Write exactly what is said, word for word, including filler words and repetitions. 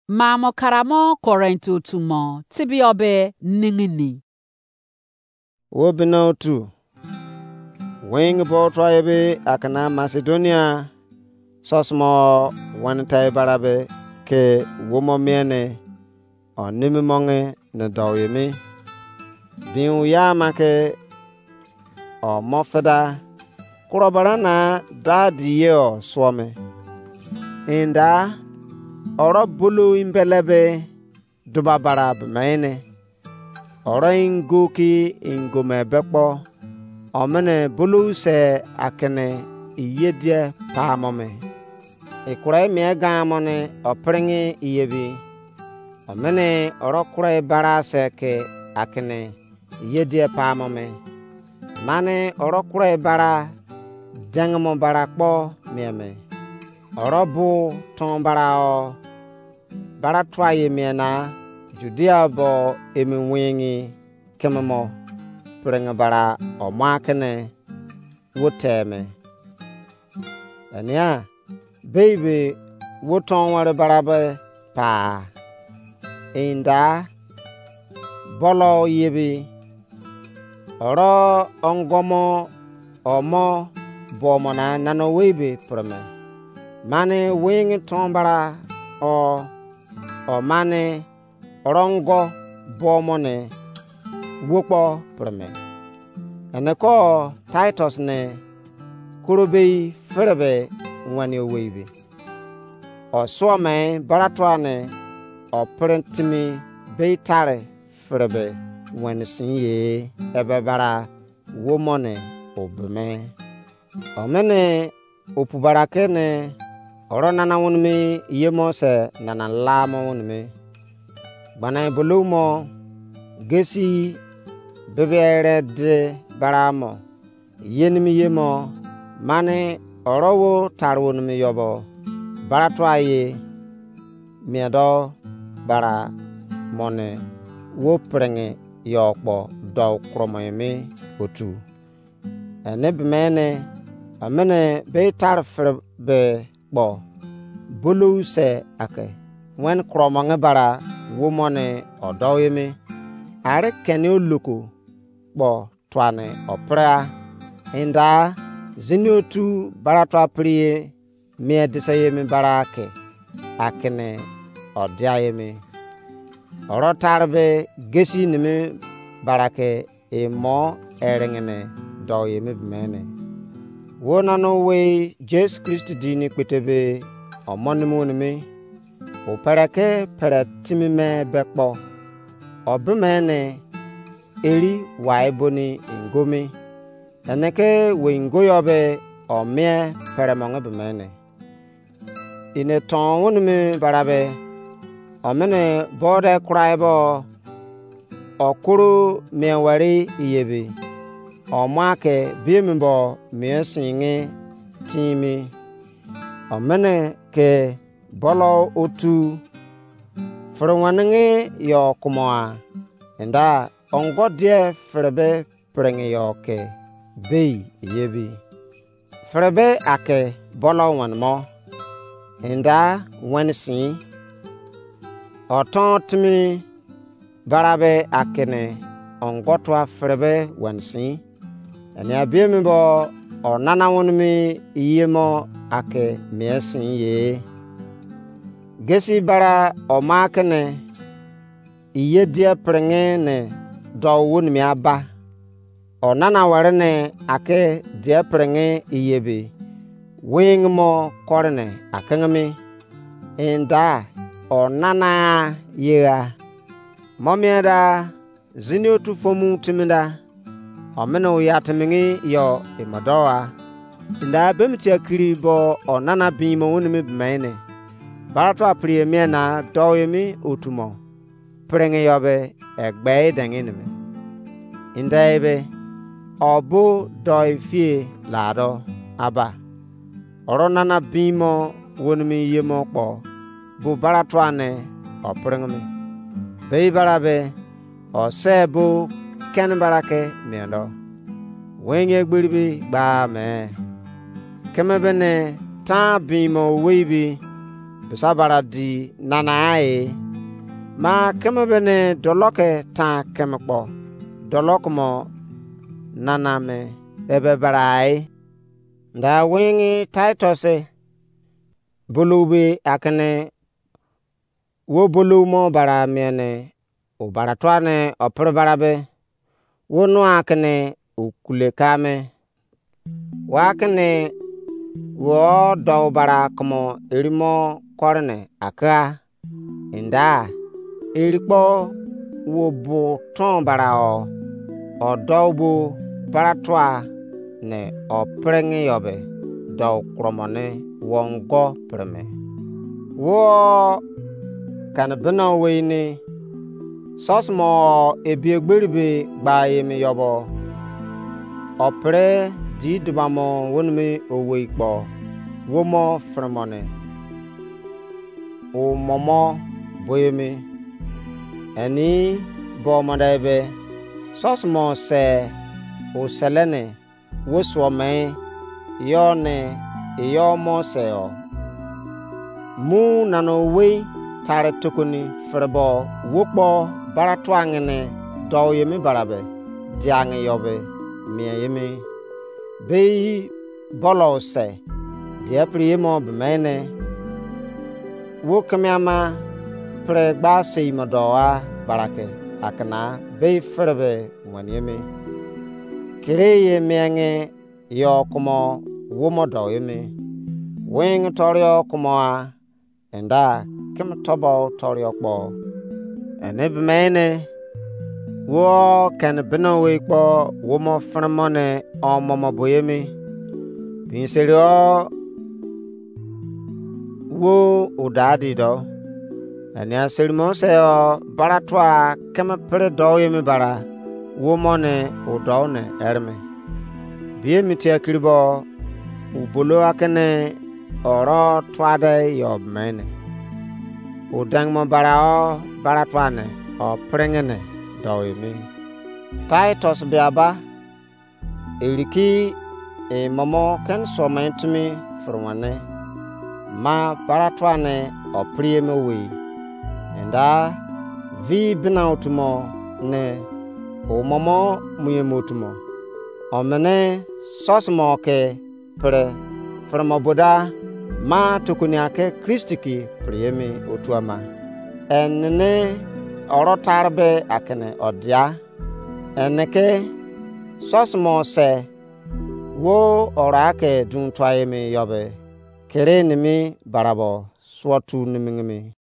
Mamo karamo Korinto tumo tibiobe ningini. Wobino tu. Wing bo tribe akana Macedonia. Sosmo wantai barabe ke womo miene onimi monge na doyemi. Bin ya make o mofeda kurobarana da diyo swame. Inda oro bulu imbelebe dubabara bmene. Oro inguki ingume bekpo. Omene bulu se akene iyedie pamome. Ikure me gamone opringi iyebi. Omene oro kure bara se ke akene iyedie pamome. Mane oro kure bara dengmo bara kpo mieme. Oro bu ton bara o bara twaye miena Judea bo emi wingi kememo pringa bara o makene woteme. Ania baby woton ware barabe pa inda bolo yebi oro ongomo omo bomona nano webe preme mane wing tombara o o mane orongo bomone wokpo preme eneko Titus ne kurubi ferebe wani webe o suame baratwane o prentimi beitare ferebe wani sinye ebe bara womone obeme omene opubarake ne oro nana wonme yemo se nana lamo wonme bana bulumo gesi bebere de baramo yenimi yemo mane orowo tarwonmi yobo baratwaye miedo bara mone wo prenge yokpo do kromoyemi otu ene bmene amene be tarfre be bo bulu se ake wen kromonge bara wo mone odoyemi are kene oluko bo twane opra inda ziniotu baratwa priye mie disayemi barake akene odiayemi oro tarbe gesi nimi barake e mo erengene doyemi bmene wona no we Jesus Christ dini kwetebe omonimu nimi o parake paratimi me bekpo obmene eri waiboni ngomi eneke we ngoyobe omie peremonge bmene ine ton wonmi barabe omene bode kraibo okuru miewari iyebi omake biembo miesinge timi omene ke bolo otu frwanenge yo kumoa enda ongodie frebe prenge yoke bei yebi frebe ake bolo wanmo enda wensi oton timi barabe akene ongotwa frebe wensi ene abiembo onana wonmi yemo ake miesin ye gesi bara omakene iyedia prenge ne do wonmi aba onana warene ake die prenge iyebe wing mo korne akangami inda onana yega momieda ziniotu fomu timida omeno yatmingi yo imadoa inda bemtia kiri bo onana bimo wonmi bmene barato aprie miena doyemi otumo prenge yobe egbe denginme indaibe obu doi fie lado aba oro nana bimo wonmi yemo kpo bu baratwane oprengme bei barabe o sebu ken barake miendo wenye gbiribi gba me kemebene ta bimo weibi bisa bara di nanae ma keme bene doloke ta keme kpo dolok mo naname ebe barai nda wingi Titus bulubi akene wo bulu mo bara miene o bara twane opre barabe wo no akene ukule kame wakene wo do bara komo erimo korne aka inda erikpo wo bu ton bara o odobu bara twa ne oprengi yobe do kromone wongo preme wo kan bena weini sosmo ebiegberibe gba yemi yobo opre di dubamo wonmi oweikpo womo fremone o momo boyemi eni bo modebe sosmo se o selene wo swome yone iyo mo seo mu nano we tare tukuni frebo wokpo baratwangene do yemi barabe jange yobe miye yemi be bolo se dia primo bemene wokamiama pregba seimo doa barake akana be frebe monyemi kireye mienge yo komo womo do yemi wing torio komo enda kim tobo torio kpo ene bemene wo kan beno we kpo womo fremone o momo boyemi binserio wo udadi do ene aserimo se o baratwa kem pre do yemi bara womone udone erme bie mitia kribo ubolo akene oro twade yob mene udang mo barao baratwane o prengene doyimi Titus biaba eliki e momo ken so mentumi frwane ma baratwane o prieme wi enda vi binautumo ne o momo muyemotumo omene sosmo ke pre framaboda ma tukuniake kristiki priemi otuama enene orotarbe akene odia eneke sosmo se wo orake dun twaimi yobe kere nimi barabo swotu nimingimi